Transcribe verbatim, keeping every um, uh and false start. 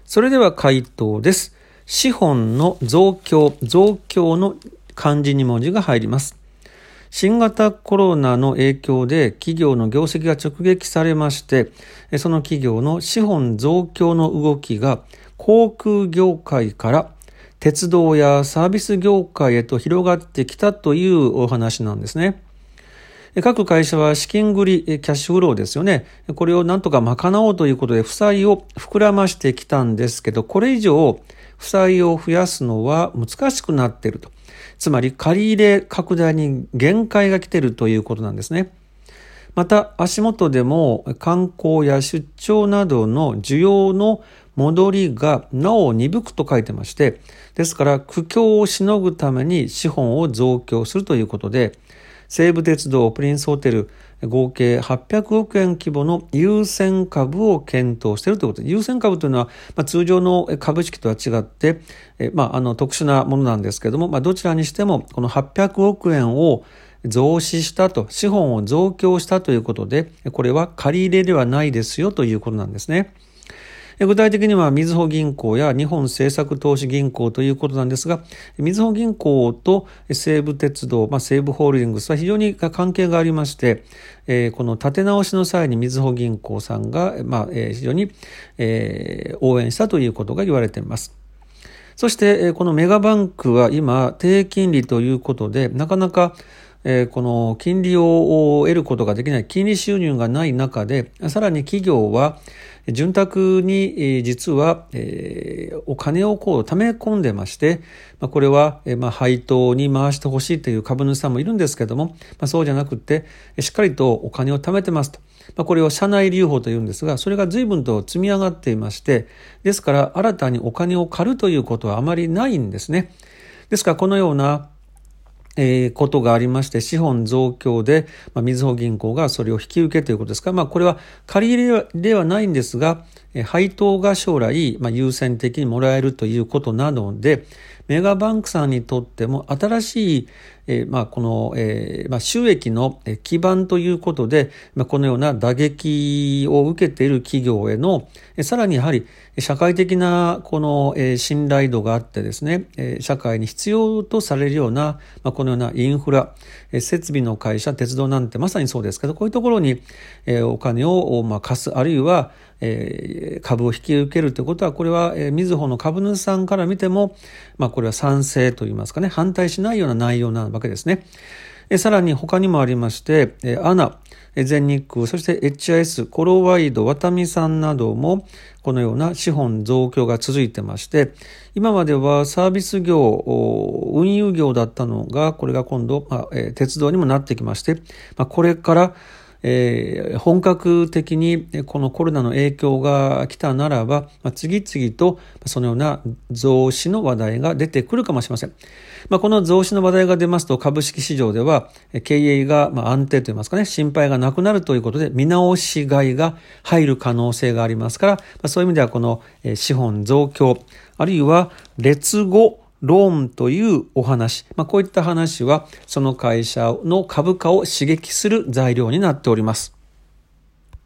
それでは回答です。資本の増強、増強の漢字に文字が入ります。新型コロナの影響で企業の業績が直撃されまして、その企業の資本増強の動きが航空業界から鉄道やサービス業界へと広がってきたというお話なんですね。各会社は資金繰り、キャッシュフローですよね。これをなんとか賄おうということで負債を膨らましてきたんですけど、これ以上負債を増やすのは難しくなっていると。つまり借り入れ拡大に限界が来ているということなんですね。また足元でも観光や出張などの需要の戻りがなお鈍くと書いてまして、ですから苦境をしのぐために資本を増強するということで、西武鉄道、プリンスホテル、合計はっぴゃくおくえん規模の優先株を検討しているということで、優先株というのは、まあ、通常の株式とは違って、えまあ、あの特殊なものなんですけれども、まあ、どちらにしてもこのはっぴゃくおくえんを増資したと、資本を増強したということで、これは借り入れではないですよということなんですね。具体的にはみずほ銀行や日本政策投資銀行ということなんですが、みずほ銀行と西武鉄道、まあ、西武ホールディングスは非常に関係がありまして、えー、この立て直しの際にみずほ銀行さんが、まあえー、非常に、えー、応援したということが言われています。そしてこのメガバンクは今低金利ということで、なかなかえー、この金利を得ることができない、金利収入がない中で、さらに企業は潤沢に、えー、実は、えー、お金をこう溜め込んでまして、まあ、これは、えーまあ、配当に回してほしいという株主さんもいるんですけども、まあ、そうじゃなくてしっかりとお金を貯めてますと、まあ、これを社内留保というんですが、それが随分と積み上がっていまして、ですから新たにお金を借るということはあまりないんですね。ですからこのようなえー、ことがありまして、資本増強で、まあ、みずほ銀行がそれを引き受けということですから、まあ、これは借り入れではないんですが、えー、配当が将来、まあ、優先的にもらえるということなので、メガバンクさんにとっても新しい、えーまあ、この、えーまあ、収益の基盤ということで、まあ、このような打撃を受けている企業への、さらにやはり社会的なこの、えー、信頼度があってですね、えー、社会に必要とされるような、まあ、このようなインフラ、えー、設備の会社、鉄道なんてまさにそうですけど、こういうところに、えー、お金を、まあ、貸す、あるいは、えー、株を引き受けるということは、これは、えー、みずほの株主さんから見ても、まあ、これは賛成といいますかね、反対しないような内容なわけですね。えー、さらに他にもありまして、えー、アナ、全日空、そして エイチアイエス、コロワイド、ワタミさんなどもこのような資本増強が続いてまして、今まではサービス業、運輸業だったのが、これが今度、まあえー、鉄道にもなってきまして、まあ、これからえー、本格的にこのコロナの影響が来たならば、まあ、次々とそのような増資の話題が出てくるかもしれません。まあ、この増資の話題が出ますと、株式市場では経営がまあ安定といいますかね、心配がなくなるということで見直し買いが入る可能性がありますから、まあ、そういう意味ではこの資本増強、あるいは劣後ローンというお話、まあ、こういった話はその会社の株価を刺激する材料になっております。